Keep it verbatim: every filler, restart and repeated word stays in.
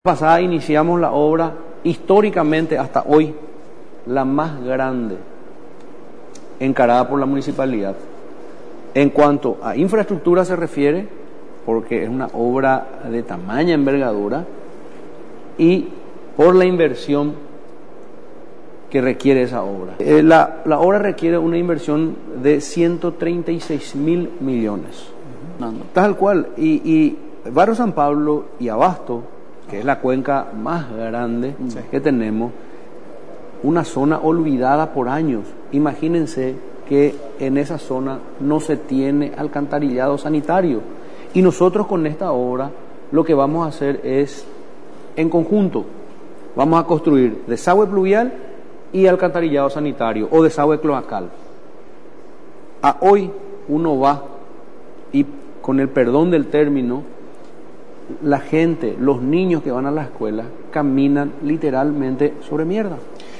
Pasada iniciamos la obra históricamente hasta hoy, la más grande encarada por la municipalidad. En cuanto a infraestructura se refiere, porque es una obra de tamaña envergadura, y por la inversión que requiere esa obra. Eh, la, la obra requiere una inversión de ciento treinta y seis mil millones. Uh-huh. Tal cual. Y, y Barrio San Pablo y Abasto, que es la cuenca más grande sí. que tenemos, una zona olvidada por años. Imagínense que en esa zona no se tiene alcantarillado sanitario. Y nosotros con esta obra lo que vamos a hacer es, en conjunto, vamos a construir desagüe pluvial y alcantarillado sanitario o desagüe cloacal. A hoy uno va y, con el perdón del término, la gente, los niños que van a la escuela, caminan literalmente sobre mierda.